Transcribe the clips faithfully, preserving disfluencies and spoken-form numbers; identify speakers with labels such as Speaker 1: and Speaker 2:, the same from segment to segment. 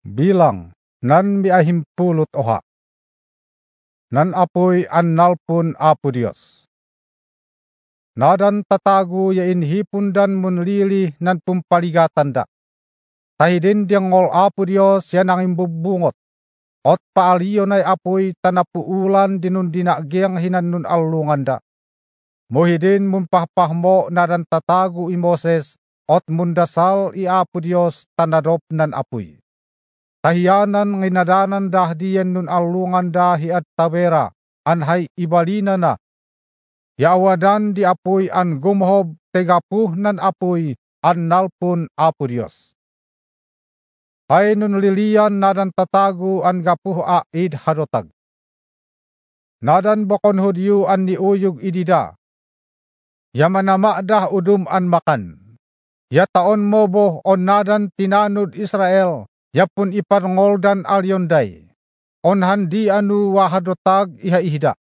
Speaker 1: Bilang nan miahimpulot oha. Nan apoy annalpon Apo Dios. Nadan tatago ya inhipundan munlili nan pumpaligatan da. Tahidin diangol Apo Dios yan ang imbubungot. Ot paaliyo na'y apoy tanapuulan dinun dinagyang hinan nun alungan da. Muhidin mumpahpahmo nadan tatago i Moses ot mundasal i Apo Dios tanadop nan apoy. Tahiyanan nginadanan dah diyan nun alungan dahi at tabera anhay ibalina na. Yawadan di apoy an gumhob tegapuh nan apoy an nalpun Apo Dios. Ay nun lilian nadan tatago an gapuh a id hadotag. Nadan bokon hudyu an niuyog idida. Yamanama dah udum an makan. Ya taon mobo on nadan tinanud Israel. Yapun iparngol dan alyonday. On handi anu wahadotag iha ihda.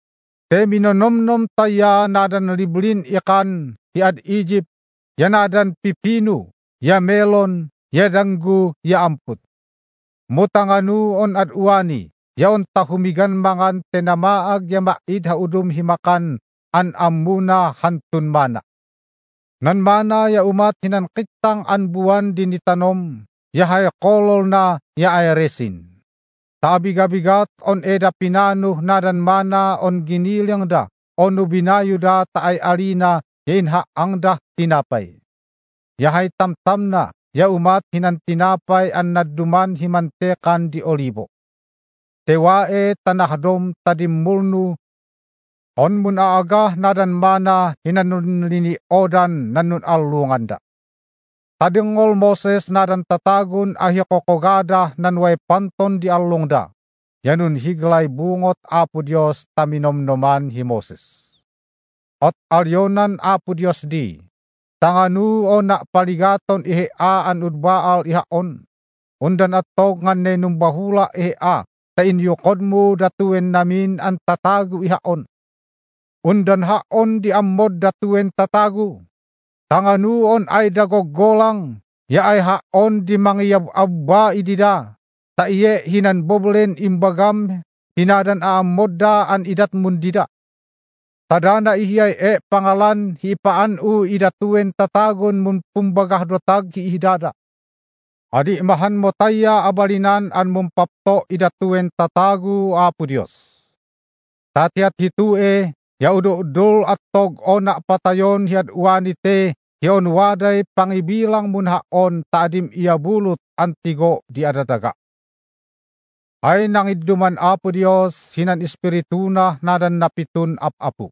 Speaker 1: Te minonomnom taya nadan liblin ikan hiad Egypt. Ya nadan pipinu, ya melon, ya danggu, ya amput. Mutanganu on ad uani. Ya on tahumigan mangan tenamaag ya maid haudum himakan an amuna hantun mana. Nan mana ya umat hinan kitang an buwan dinitanom. Yahay kolol na yaay resin. Tabigabigat on eda pinanuh nadan mana on ginilyang da. On ubinayo da taay alina yainha ang da tinapay. Yahay tamtam na ya umat hinan tinapay an naduman himantekan di olibo. Tewae tanahdom tadimulnu. On mun aagah nadan mana hinanun lini odan nanun alungan da. Tadingol Moses nadan tatagun ahi kokogada nanway panton di alungda. Yanun higlay bungot Apo Dios taminomnoman hi Moses. Ot alyonan Apo Dios di. Tanganu o na paligaton ihe a an udbaal ihaon. Undan atog ngan nenumbahula ihe a. Ta inyukodmo datuen namin an tatagu ihaon. Undan haon di ammod datuen tatagu. Tanganuon ay dagogolang, ya ay haon di mangiyab abba idida, ta iye hinan boblen imbagam, hinadan aamodda an idat mundida. Tadana ihiyay e pangalan hipaan u idatuen tatagon mun pumbagah dotag hi ihidada. Adi mahan mo taya abalinan an mumpapto idatuen tatagu Apo Dios. Tatiat hitu e, ya udo-udol at tog onak patayon hiad uanite hiyon waday pangibilang munhaon taadim iabulut antigo di adadaga. Ay nangiduman Apo Dios hinan espirituna nadan napitun ap-apu.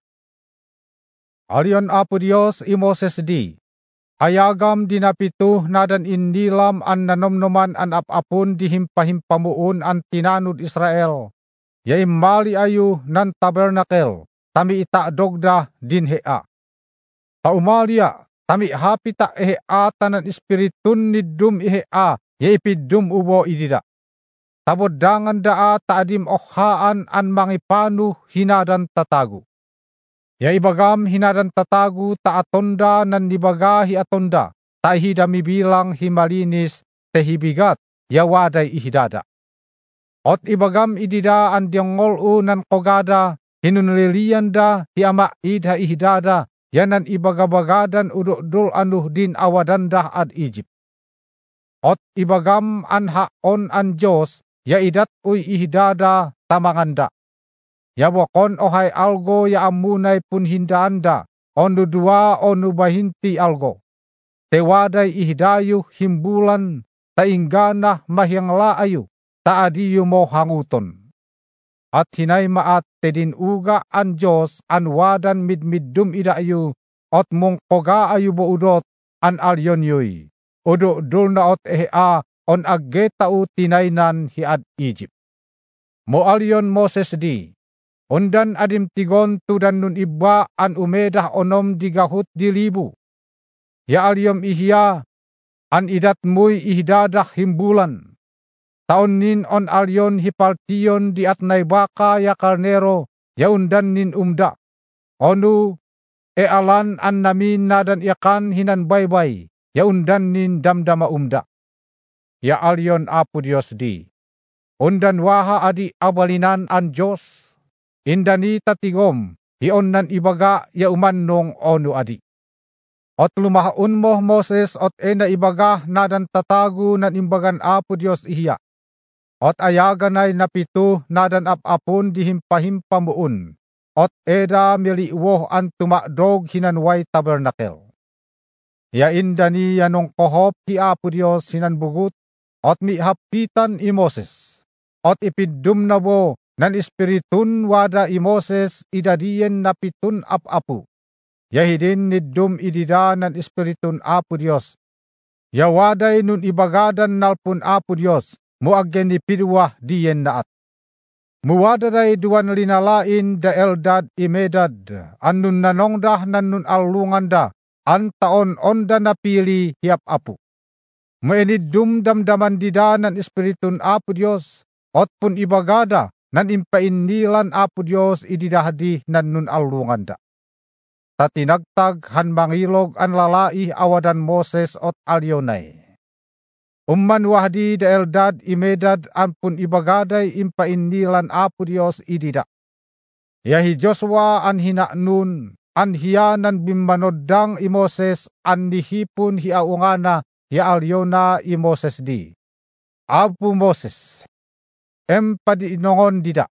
Speaker 1: Alyon Apo Dios i Moses di. Ayagam dinapitu nadan indilam an nanomnoman an ap-apun dihimpahimpamuun an tinanud Israel. Ya imali ayu nan tabernakel. Tami ita dogda din hea. Taumalia, tami hapita hea tanan espiritun nidum hea, ya ipidum ubo idida. Tabodangan daa taadim okhaan an mangipanu hinadan tatagu. Ya ibagam hinadan tatagu taatonda nan nibagahi atonda, tahidami bilang himalinis tehibigat, ya waday ihidada. Ot ibagam idida an diangol unan kogada, hinunlilian da hi ama idha ihdada yanan ibagabagadan udul anuh din awadan dah ad Egypt. Ot ibagam an haon an Diyos ya idat uy ihdada tamanganda. Ya wakon ohay algo ya amunay pun hindaanda onu dua onu bahinti algo. Tewaday ihdayu himbulan tainggana mahyangla ayu taadiyu mo hanguton. At hinay maat tedin uga an Diyos an wadan midmiddum idayu ot mong koga ayu bo udot an alyon yoy. Udo dul na ot ea on ageta u tinaynan hiad Egypt. Mo alyon Moses di. Undan adim tigon tudan nun iba an umedah onom digahut dilibu. Ya alyom ihya an idat muy ihdadah himbulan. Taon nin on alyon hipaltion di atnay baka ya karnero ya undan nin umda. Onu e alan an namin nadan ikan hinan baybay ya undan nin damdama umda. ya alyon Apo Dios di. Undan waha adi abalinan an Diyos. Indani tatigom, hion nan ibaga ya umannong ono adi. Ot lumahaun mo Moses ot ena ibaga nadan tatago nan imbagan Apo Dios ihiya. Ot ayagan ay napitu nadan apapun dihimpahimpa muun. Ot eda miliwo an tumakdog hinanway tabernakel. Ya indani yanong kohop ti Apo Dios hinanbugut. Ot mihapitan i Moses. Ot ipidum na bo nan espiritun wada i Moses idadiyen napitun apapu. Yahidin nidum idida nan espiritun Apo Dios. Yawaday nun ibagadan nalpun Apo Dios. Muaggen ni pidwa diyen naat. Muwadaday duwan linalain da Eldad imedad. Anun nanongdah nanun alunganda. An taon onda napili hiap apu. Maenidum damdaman dida nan espiritun Apo Dios. Ot pun ibagada nan impainilan Apo Dios ididahdi nanun alunganda. Tatinagtag han mangilog an lalai awadan Moses ot alyonay. Umman wahdi da Eldad imedad anpun ibagaday impainilan Apo Dios idida. Yahi Joshua an hinaknun an hiyanan bimmanodang i Moses an nihipun hiaungana ya alyona i Moses di. Apo Moses. Empadi inongon dida.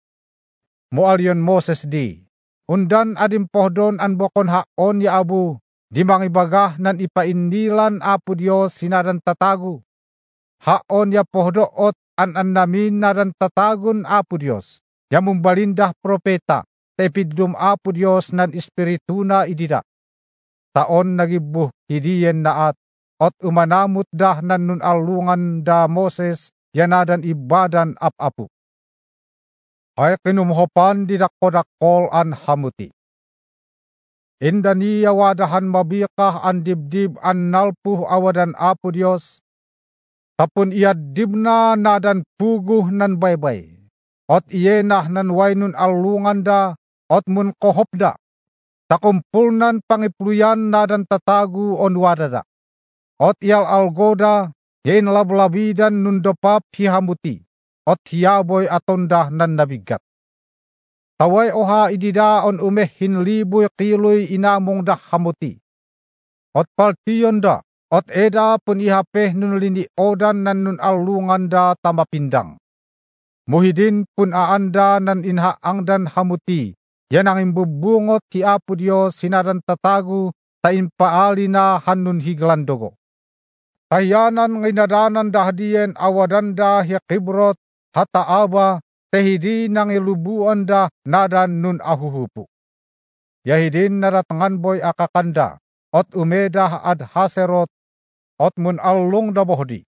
Speaker 1: Mo alyon Moses di. Undan adim pohdon an bokon haon ya abu. Di mangibagah nan ipainilan Apo Dios sinadan tatagu. Haon ya pohdoot an annamin nadan tatagun Apo Dios. Ya mumbalindah propeta. Tepidum Apo Dios nan espirituna idida. Taon nagibuh hidiyen naat. Ot umanamut dah nan nun alungan da Moses. Yanadan ibadan ap-apu. Ay kinumhopan didakko-dakkol an hamuti. Indaniya wadahan mabikah an dibdib an nalpuh awadan Apo Dios. Tapun iadibna nadan puguh nan baybay. Ot iyenah nan wainun alunganda. Ot mun kohopda. Takumpulnan pangipluyan nadan tatagu on wadada. Ot iyal algoda. Yain lablabidan nundopap hihamuti. Ot hiyaboy atondah nan nabigat. Taway oha idida on umeh hinliboy kiloy inamong dah hamuti. Ot paltiyon da. Ot eda pun ihapeh nun lini odan nan nun alungan da tamapindang. Muhidin pun aanda nan inhaang dan hamuti. Yan ang imbubungot ki Apo Dios sinaran tatagu ta inpaali na hanun higlandogo. Tayanan nginadanan dahdiyen awadanda hiya kibrot hata aba tehidi nang ilubuan da nadan nun ahuhupu. Yahidin naratangan boy akakanda ot umedah ad haserot ot mun allung da bohdi.